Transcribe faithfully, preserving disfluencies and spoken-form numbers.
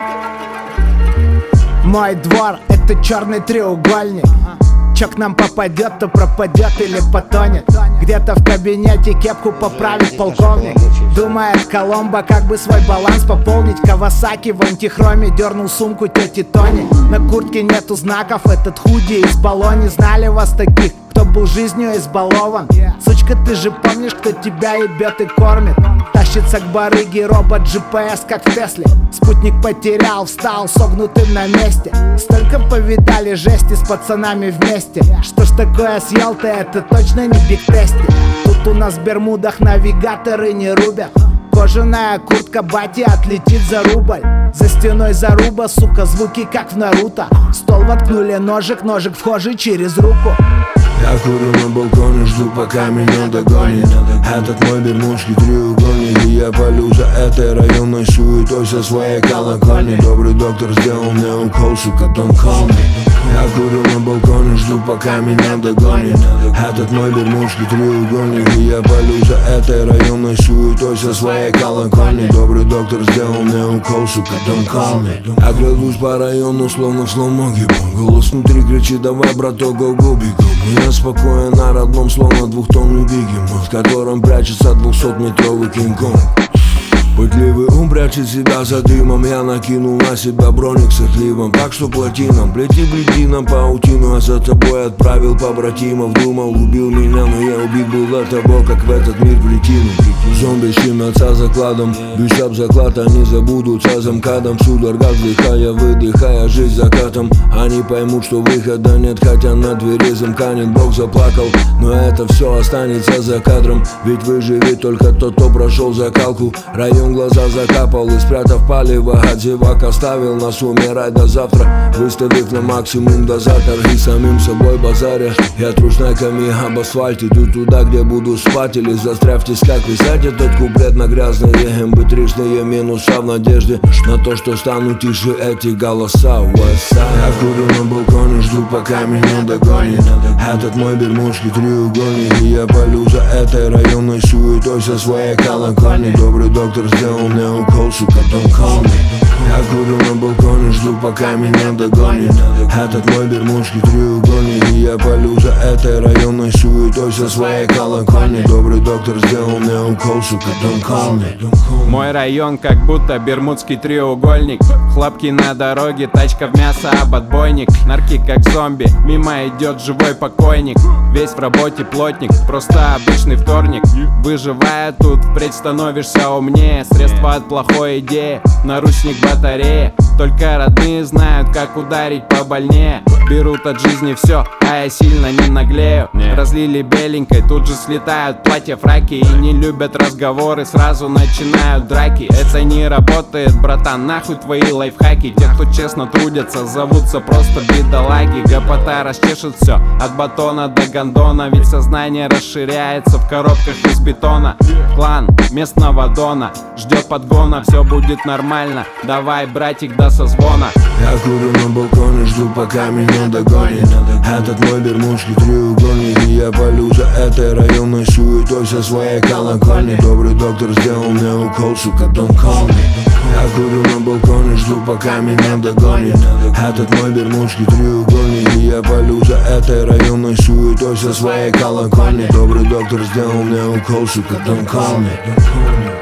Мой двор — это черный треугольник. Чё к нам попадет, то пропадет или потонет. Где-то в кабинете кепку поправит полковник. Думает Коломбо, как бы свой баланс пополнить. Кавасаки в антихроме дернул сумку тети Тони. На куртке нету знаков, этот худи из баллони. Знали вас таких, кто был жизнью избалован? Сучка, ты же помнишь, кто тебя ебет и кормит? Тащится к барыге робот джи пи эс, как в Тесле. Спутник потерял, встал согнутым на месте. Столько повидали жести с пацанами вместе. Что ж такое съел ты, это точно не биг тести. Тут у нас в Бермудах навигаторы не рубят. Кожаная куртка бати отлетит за рубль. За стеной заруба, сука, звуки как в Наруто. В стол воткнули ножик, ножик вхожий через руку. Я курю на балконе, жду, пока меня догонит этот мой бермудский треугольник. И я полю за этой районной суетой со своей колокольни. Добрый доктор сделал мне укол, сука, don't call me. Я курю на балконе, жду, пока меня догонит этот мой бермудский треугольник. И я полю за этой районной суетой со своей колокольни. Добрый доктор сделал мне укол, сука, don't call me. Я крадусь по району, словно в слоумо гибом. Голос внутри кричит: давай, браток, go-go, бегом. Я спокоен на родном, словно двухтонный бегемот, в котором прячется двухсотметровый Кинг-Конг. Пытливый ум прячет себя за дымом. Я накинул на себя броник с отливом, так что плати нам, плети, бледи нам паутину. А за тобой отправил побратимов. Думал, убил меня, но я убит был до того, как в этот мир влетину. Зомби щемятся закладом, бьюсь об заклад, они забудутся за МКАДом. В судорогах вдыхая, выдыхая жизнь закатом. Они поймут, что выхода нет, хотя на двери замканет. Бог заплакал, но это все останется за кадром. Ведь выживет только тот, кто прошел закалку. Район глаза закапал и, спрятав палево от зевак, оставил нас умирать до завтра, выставив на максимум дозатор. И самим собой базаря я трушняками об асфальте. Иду туда, где буду спать или застряв в тисках. Писать этот куплет на грязные эм бэ три-шные минуса в надежде на то, что станут тише эти голоса. Я курю на балконе, жду, пока меня догонит этот мой бермудский треугольник. И я полю за этой районной суетой со своей колокольни. Добрый доктор сделал мне укол, сука, don't call me. Я курю на балконе, жду, пока меня догонит этот мой бермудский треугольник. И я полю за этой районной суетой со своей колокольни. Добрый доктор сделал мне укол, сука, don't call me. Мой район как будто бермудский треугольник. Хлопки на дороге, тачка в мясо, об отбойник. Нарки как зомби, мимо идет живой покойник. Весь в работе плотник, просто обычный вторник. Выживая тут, впредь становишься умнее. Средства от плохой идеи, наручник батарея. Только родные знают, как ударить побольнее. Берут от жизни все, а я сильно не наглею. Разлили беленькой, тут же слетают платья, фраки. И не любят разговоры, сразу начинают драки. Это не работает, братан, нахуй твои лайфхаки. Те, кто честно трудятся, зовутся просто бедолаги. Гопота расчешет все, от батона до гондона. Ведь сознание расширяется в коробках из бетона. Клан местного дона ждет подгона, все будет нормально. Давай, братик, до созвона. Я курю на балконе, жду, пока меня догонит этот мой бермудский треугольник. И я полю за этой районной суетой со своей колокольни. Добрый доктор сделал мне укол, сука, don't call me. Я курю на балконе, жду, пока меня догонит этот мой бермудский треугольник. И я полю за этой районной суетой со своей колокольни. Добрый доктор сделал мне укол, сука, don't call me.